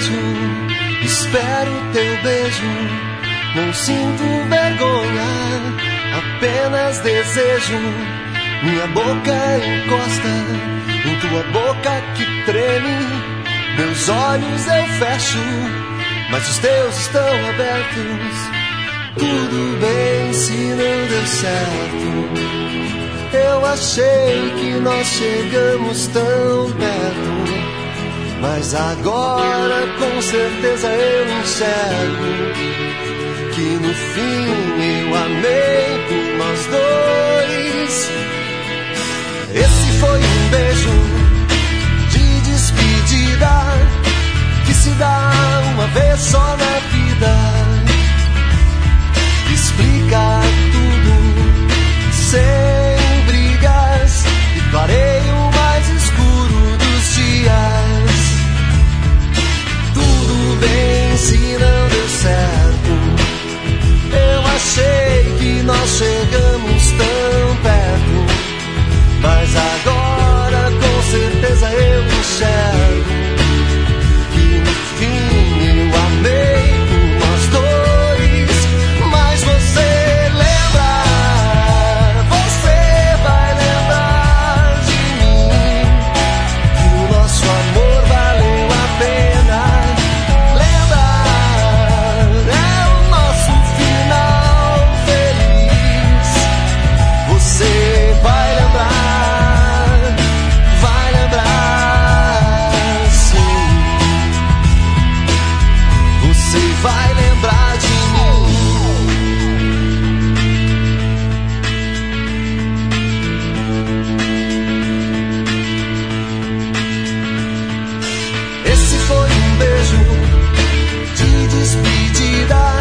beijo, espero teu beijo. Não sinto vergonha, apenas desejo. Minha boca encosta em tua boca que treme. Meus olhos eu fecho, mas os teus estão abertos. Tudo bem se não deu certo. Eu achei que nós chegamos tão perto, mas agora com certeza eu enxergo que no fim eu amei por nós dois. Esse foi um beijo de despedida que se dá uma vez só na vida. Explica tudo sem brigas e clareia o mais escuro dos dias. Tudo bem se não deu certo. Eu achei que nós chegamos tão perto, mas agora com certeza eu enxergo que no fim eu amei por nós dois. Mas você lembra, você vai lembrar de mim, que o nosso amor valeu a pena. Lembra, é o nosso final feliz. Você vai lembrar, sim. Você vai lembrar de mim. Esse foi um beijo de despedida